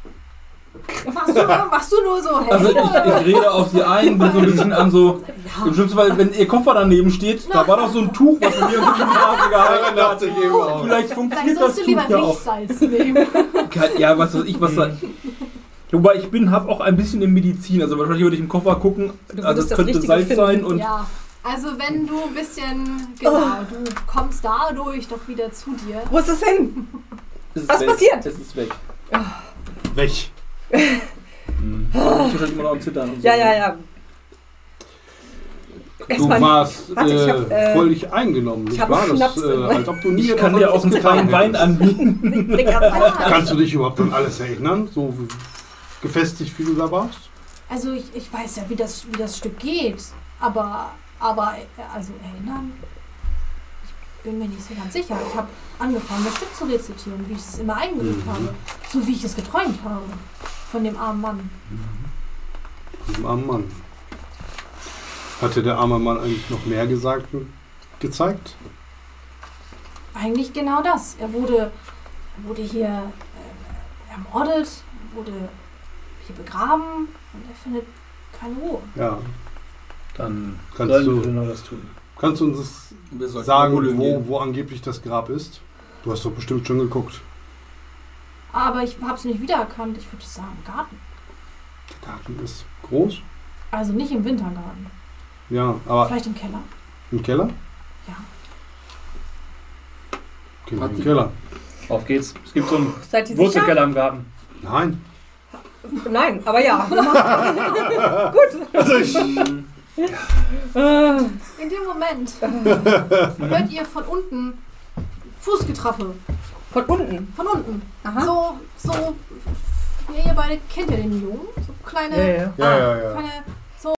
Machst du nur so, hey? Also ich rede auf sie ein, bin so ein bisschen an so... Im schlimmsten Fall, wenn ihr Koffer daneben steht, da war doch so ein Tuch, was mir unter die Nase gehalten dachte hat. ich eben auch. Vielleicht Vielleicht funktioniert das sollst du Tuch lieber ja auch. Riechsalz nehmen. Ja, was weiß ich, was da... Wobei ich habe auch ein bisschen in Medizin, also wahrscheinlich würde ich im Koffer gucken, Du also würdest es das könnte Richtige Salz finden. sein und Ja, also wenn du ein bisschen... Genau, du kommst dadurch doch wieder zu dir. Wo ist es hin? es ist Was weg. passiert? Es ist weg. Weg. Du bist wahrscheinlich immer noch am Zittern. Und so. Ja. Du Erstmal- warst Warte, ich hab, völlig eingenommen. ich nicht hab wahr? einen Schnaps in Als ob du nie Ich kann etwas dir auch einen getan kleinen Wein hättest. anbieten. Trink erstmal. Kannst du dich überhaupt an alles erinnern? So gefestigt, wie du da warst? Also ich weiß ja, wie das Stück geht, aber also erinnern, ich bin mir nicht so ganz sicher. Ich habe angefangen, das Stück zu rezitieren, wie ich es immer eingeübt habe, so wie ich es geträumt habe von dem armen Mann. Dem armen Mann. Hatte der arme Mann eigentlich noch mehr gezeigt? Eigentlich genau das. Er wurde hier ermordet, wurde hier begraben und er findet keine Ruhe. Ja. Dann Kannst sollen du- wir noch das tun. Kannst du uns Wir sollten sagen, mal gehen. wo angeblich das Grab ist? Du hast doch bestimmt schon geguckt. Aber ich habe es nicht wiedererkannt. Ich würde sagen Garten. Der Garten ist groß. Also nicht im Wintergarten. Ja, aber Vielleicht im Keller. im Keller? Ja. Gehen wir in den Keller. Auf geht's. Es gibt so einen Seid ihr sicher? Wurzelkeller im Garten. Nein. Nein, aber ja. Gut. Also ich, In dem Moment hört ihr von unten Fußgetrappel. Von unten. Von unten. Aha. So, ja, ihr beide kennt ja den Jungen. So kleine, ja. kleine, so.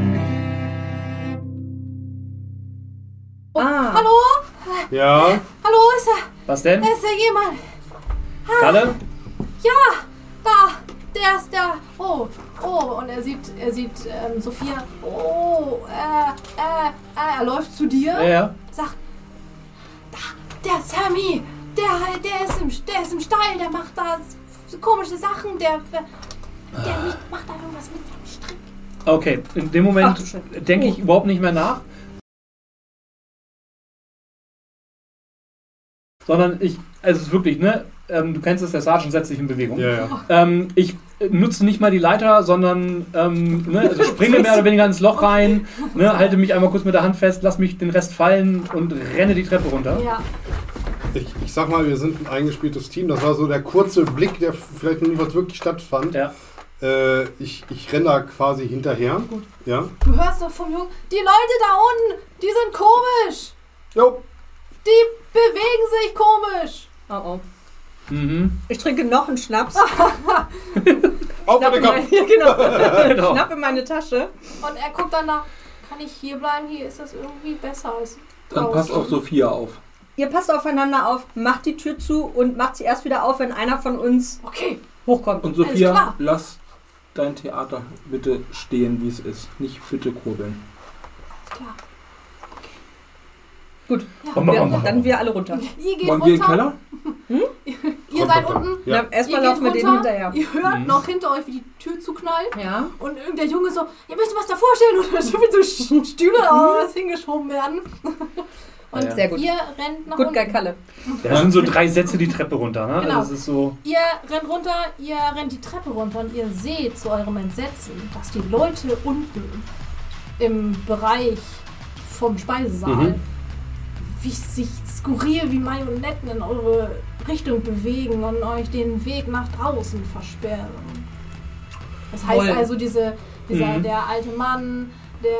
Ah. Hallo? Ja. Hallo, ist Was denn? da jemand? Kalle? Da, der ist da. Oh, und er sieht Sophia. Oh, er läuft zu dir. Ja. Sagt, da, der Sammy, der ist im Stall, der macht da so komische Sachen, der macht da irgendwas mit seinem Strick. Okay, in dem Ach, Moment du Scheiße. denke ich überhaupt nicht mehr nach. Sondern also es ist wirklich, ne? Du kennst es, der Sergeant setzt sich in Bewegung. Ja. Ich nutze nicht mal die Leiter, sondern also springe mehr oder weniger ins Loch rein, ne, halte mich einmal kurz mit der Hand fest, lass mich den Rest fallen und renne die Treppe runter. Ja, Ich sag mal, wir sind ein eingespieltes Team. Das war so der kurze Blick, der vielleicht noch nicht was wirklich stattfand. Ja. Ich renne da quasi hinterher. Gut. Ja. du hörst doch vom Jungen, die Leute da unten, die sind komisch. Jo. Die bewegen sich komisch. Oh. Mhm. Ich trinke noch einen Schnaps. Auf den Kopf. Genau. Schnapp in meine Tasche. Und er guckt dann nach, kann ich hier bleiben? Hier ist das irgendwie besser als Dann passt auf Sophia auf. ihr passt aufeinander auf, macht die Tür zu und macht sie erst wieder auf, wenn einer von uns hochkommt. Und Alles Sophia, klar. lass dein Theater bitte stehen, wie es ist. Nicht bitte kurbeln. Klar. Gut, Ja. dann wir alle runter. Ihr geht Wollen wir in den runter. Keller? Ihr seid unten. Ja. Ja, erstmal Ihr laufen wir geht denen runter. hinterher. Ihr hört noch hinter euch, wie die Tür zuknallt. Ja. Und irgendein Junge so, ihr müsst was da vorstellen. Und da schon so Stühle oder was hingeschoben werden. Und Ja. Sehr gut. ihr rennt nach Gut, unten. geil, Kalle. Das sind so 3 Sätze die Treppe runter, ne? Genau. Also das ist so. Ihr rennt runter, ihr rennt die Treppe runter und ihr seht zu eurem Entsetzen, dass die Leute unten im Bereich vom Speisesaal wie sich skurril wie Marionetten in eure Richtung bewegen und euch den Weg nach draußen versperren. Das heißt Toll. also, der alte Mann,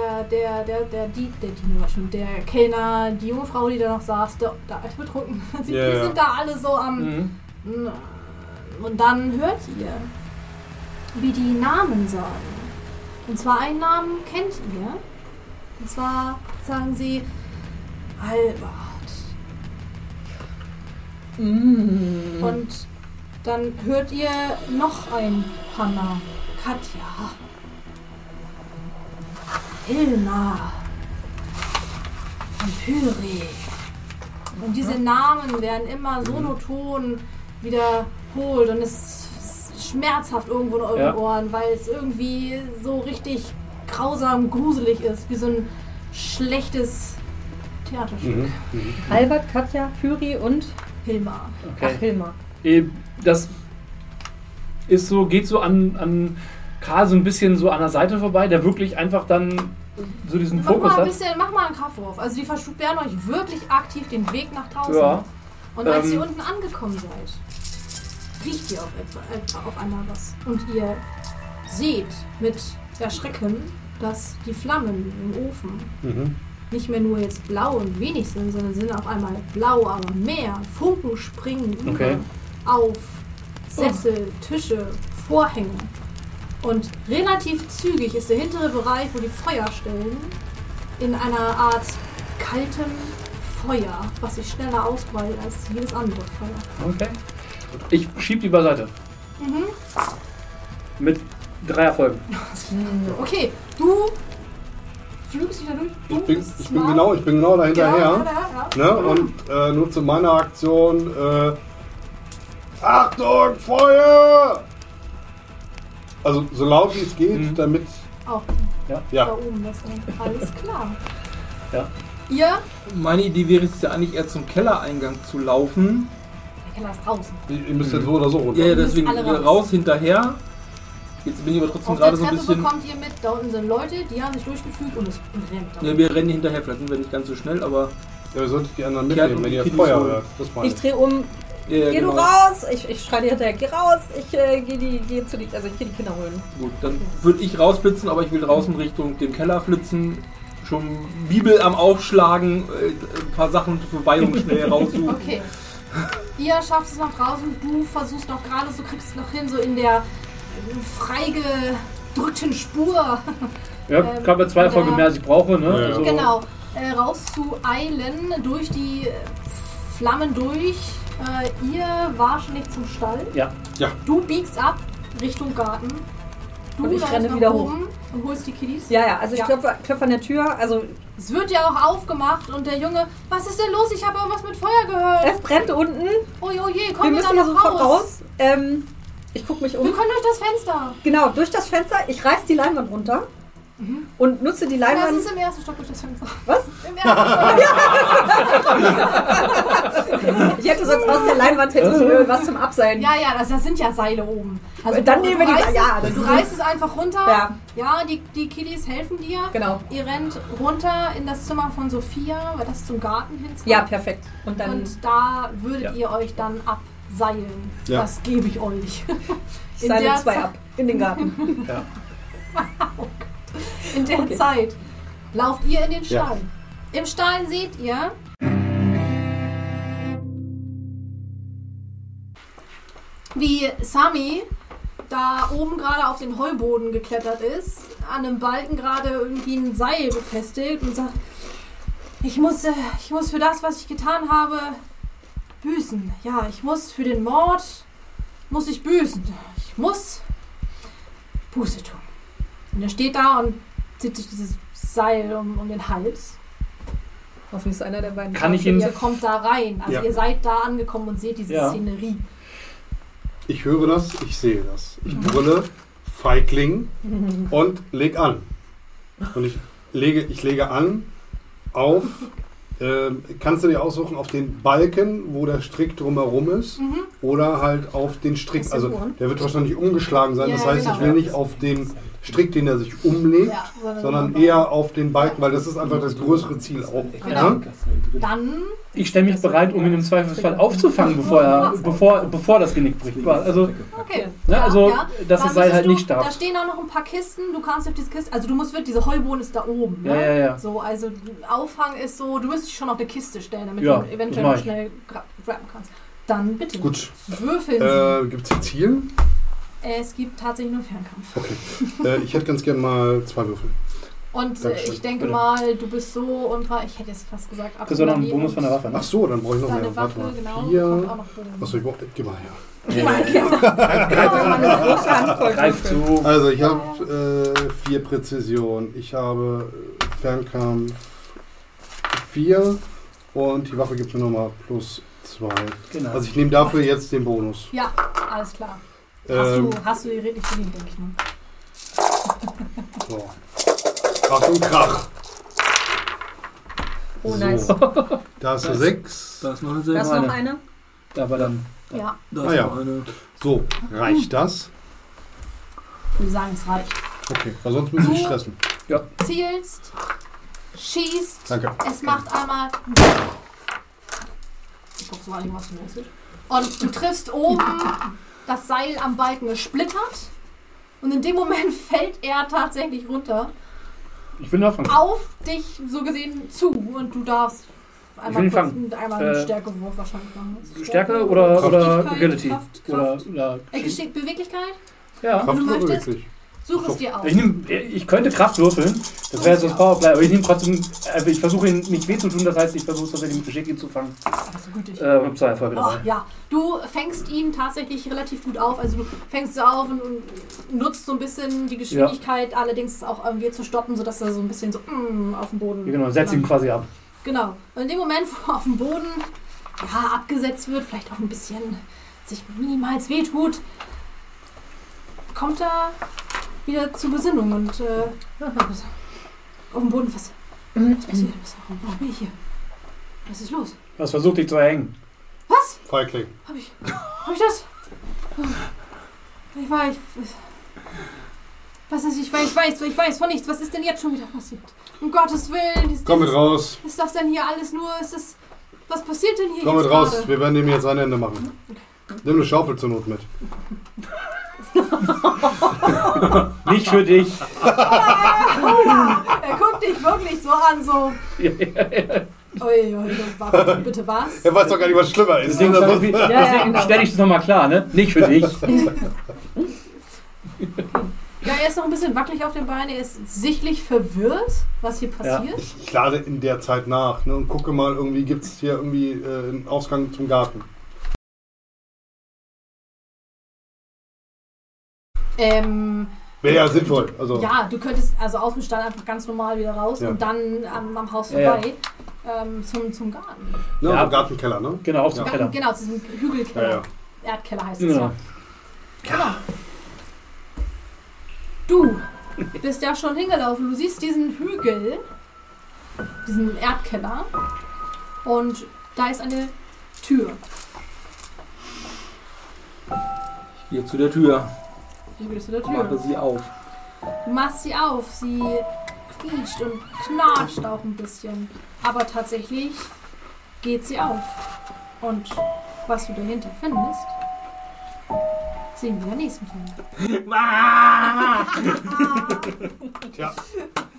der Kellner, die junge Frau, die da noch saß, da ist betrunken. Die sind da alle so am. Und dann hört ihr, wie die Namen sagen. Und zwar einen Namen kennt ihr. Und zwar sagen sie Albert. Und dann hört ihr noch ein Hanna, Katja, Hilma und Hyri. Und diese Namen werden immer sonoton wiederholt und es ist schmerzhaft irgendwo in euren Ohren, weil es irgendwie so richtig grausam, gruselig ist, wie so ein schlechtes Theaterstück. Albert, Katja, Hyri und Hilma. Okay. Ach, Hilma. Das ist so, geht so an Karl so ein bisschen so an der Seite vorbei, der wirklich einfach dann so diesen Fokus hat. Mach mal einen Kraftwurf. Also die versperren euch wirklich aktiv den Weg nach draußen. Ja. Und als ihr unten angekommen seid, riecht ihr auf einmal was. Und ihr seht mit Erschrecken, dass die Flammen im Ofen nicht mehr nur jetzt blau und wenig sind, sondern sind auf einmal blau, aber mehr. Funken springen über auf Sessel, Tische, Vorhänge. Und relativ zügig ist der hintere Bereich, wo die Feuerstellen in einer Art kaltem Feuer, was sich schneller ausbreitet als jedes andere Feuer. Okay. Ich schieb die beiseite. Mit 3 Erfolgen. Okay, du flügst dich da durch. Ich bin genau dahinterher. Ja. Ne? Und nutze meine Aktion. Achtung, Feuer! Also so laut wie es geht, damit. Auch Ja. da oben das dann. Alles klar. Ja. Ihr? Meine Idee wäre es ja eigentlich eher zum Kellereingang zu laufen. Der Keller ist draußen. Ihr müsst jetzt so oder so runter. Ja, müsst deswegen alle raus. raus hinterher. Jetzt bin ich aber trotzdem Auf der gerade so ein Treppe bisschen. bekommt ihr mit, da unten sind Leute, die haben sich durchgefügt und es brennt. da. Ja, wir rennen hinterher, vielleicht sind wir nicht ganz so schnell, aber. Ja, ihr solltet die anderen Kehrt mitnehmen, und wenn ihr Kiddies Feuer holen. hört. Das meine Ich drehe um. Ja, Geh genau. du raus! Ich schreie dir hinterher, geh raus! Ich gehe die Kinder holen. Gut, dann würde ich rausflitzen, aber ich will draußen Richtung dem Keller flitzen. Schon Bibel am Aufschlagen, ein paar Sachen für Weihung schnell raussuchen. Okay. Ihr schafft es nach draußen, du versuchst noch gerade, so kriegst es noch hin, so in der freigedrückten Spur. Ja, ich habe 2 Erfolge mehr, als ich brauche. Ne? Ja. Also, Genau, rauszueilen durch die Flammen durch. Ihr wahrscheinlich zum Stall. Ja. Du biegst ab Richtung Garten. Du Und ich läufst renne nach wieder oben und holst die Kiddies. Ja, also ich Ja. klopfe an der Tür. Also Es wird ja auch aufgemacht und der Junge, was ist denn los? Ich habe irgendwas mit Feuer gehört. es brennt unten. Oh je, Wir komm müssen da hier noch sofort raus. Ich gucke mich um. Wir können durch das Fenster. Genau, durch das Fenster. Ich reiß die Leinwand runter und nutze die Das Leinwand. ist im ersten Stock durch das Fenster. Was? Im ersten Stock. Ich hätte sonst aus der Leinwand was zum Abseilen. Ja, das sind ja Seile oben. Also Dann nehmen wir die reißt ja, es, du reißt es einfach runter. Ja. Ja, die Kiddies helfen dir. Genau. Ihr rennt runter in das Zimmer von Sophia, weil das zum Garten hin ist. Ja, perfekt. Und dann Und da würdet ihr euch dann abseilen. Ja. Das gebe ich euch. ich seile 2 ab in den Garten. Ja. In der Okay. Zeit lauft ihr in den Ja. Stall. Im Stall seht ihr wie Sami da oben gerade auf den Heuboden geklettert ist, an einem Balken gerade irgendwie ein Seil befestigt und sagt, Ich muss für das, was ich getan habe, büßen. Ja, ich muss für den Mord, muss ich büßen. Ich muss Buße tun. Und er steht da und zieht sich dieses Seil um den Hals. Hoffentlich ist einer der beiden. Kann ich ihn... Ihr kommt da rein. Also Ja. ihr seid da angekommen und seht diese Szenerie. Ich höre das, ich sehe das. Ich brülle, Feigling und leg an. Und ich lege an auf, kannst du dir aussuchen, auf den Balken, wo der Strick drumherum ist, oder halt auf den Strick. Hast du Also Ohren? der wird wahrscheinlich umgeschlagen sein. Ja, Das heißt, genau. ich will nicht auf den Strick, den er sich umlegt, Ja, sondern eher auf den Balken, weil das ist einfach das größere Ziel auch. Genau. Ja? Dann, Ich stelle mich bereit, um ihn im Zweifelsfall aufzufangen, bevor das Genick bricht. Also, okay. ne, also dass Dann das Seil halt müsstest nicht Da darf. stehen auch noch ein paar Kisten. Du kannst auf diese Kiste, also du musst wirklich, diese Heubohnen ist da oben. Ne? Ja. So, also Auffang ist so, du wirst dich schon auf eine Kiste stellen, damit Ja, du eventuell das mach noch ich. schnell grabben kannst. Dann bitte. Gut. Würfeln Gibt es ein Ziel? Sie. Es gibt tatsächlich nur Fernkampf. Okay. Ich hätte ganz gerne mal 2 Würfel. Und Dankeschön. ich denke Bitte. mal, du bist so und ich hätte jetzt fast gesagt, Das ist auch noch ein Bonus von der Waffe. Ne? Ach so, dann brauche ich noch Deine mehr. Warte Waffe, mal. genau. Kommt 4. auch noch Bonus. Achso, gib mal her. Geh mal. Große Handvoll. Greif zu. Also ich habe 4 Präzision. Ich habe Fernkampf 4 und die Waffe gibt mir nochmal +2. Genau. Also ich nehme dafür jetzt den Bonus. Ja, alles klar. Ähm, Hast du die redlich verdient, denke ich mal. so. Achtung, Krach. Oh, nice. So. Da ist eine 6. Da ist noch eine Da ist 6. noch Eine. eine. Da war dann. Ja, Da Ah, ist ja. noch eine. So, reicht das? ich würde sagen, es reicht. Okay, weil sonst müssen wir stressen. Zielst, schießt, Danke. es macht einmal. Ich hoffe, es war irgendwas mäßig. Und du triffst oben das Seil am Balken, es splittert. Und in dem Moment fällt er tatsächlich runter. Ich will ihn auffangen. Auf dich so gesehen zu. Und du darfst will ihn kurz fangen. einmal einen Stärkewurf wahrscheinlich machen. Stärke oder Geschicklichkeit, Agility? Kraft. Oder Beweglichkeit? ja. Kraft du oder möchtest? wirklich? Such es dir aus. Ich könnte Kraft würfeln, das wäre jetzt das Powerplay, aber ich nehme trotzdem, ich versuche ihn nicht weh zu tun, das heißt, ich versuche es tatsächlich mit Geschick ihn zu fangen. Also gütig. Hab 2 Erfolge Oh, dabei. ja, du fängst ihn tatsächlich relativ gut auf. Also du fängst so auf und nutzt so ein bisschen die Geschwindigkeit, allerdings auch irgendwie zu stoppen, sodass er so ein bisschen so auf dem Boden. Ja, genau, setz ihn quasi ab. Genau. Und in dem Moment, wo er auf dem Boden abgesetzt wird, vielleicht auch ein bisschen sich minimals wehtut, kommt er wieder zur Besinnung und auf dem Boden was passiert? Warum bin ich hier? Was ist los? Was versucht dich zu erhängen? Was? Feigling. Hab ich das? Ich weiß. Was ist? Ich weiß von nichts. Was ist denn jetzt schon wieder passiert? Um Gottes Willen. Komm mit raus. Ist das denn hier alles nur? Was passiert denn hier Komm jetzt mit raus. gerade? Wir werden dem jetzt ein Ende machen. Nimm eine Schaufel zur Not mit. Nicht für dich. Er guckt dich wirklich so an, so. Ui, bitte was? Er weiß doch gar nicht, was schlimmer ist. Deswegen, Oder? deswegen stelle ich das nochmal klar, ne? Nicht für dich. Ja, er ist noch ein bisschen wackelig auf den Beinen. Er ist sichtlich verwirrt, was hier passiert. Ich lade in der Zeit nach, ne, und gucke mal, irgendwie gibt es hier irgendwie einen Ausgang zum Garten. Wäre ja sinnvoll. Also, Ja, du könntest also aus dem Stall einfach ganz normal wieder raus Ja. und dann am Haus Ja, vorbei zum Garten. ne, Ja. im Gartenkeller, ne? Genau, auf zum Ja. Keller. Genau, zu diesem Hügelkeller. Ja, ja. Erdkeller heißt es Genau. ja. Genau. Du bist ja schon hingelaufen. Du siehst diesen Hügel, diesen Erdkeller und da ist eine Tür. Ich gehe zu der Tür. Wie gehst du der Mache Tür? sie auf. Du machst sie auf. Sie quietscht und knatscht auch ein bisschen. Aber tatsächlich geht sie auf. Und was du dahinter findest, sehen wir in der nächsten Folge. Tja,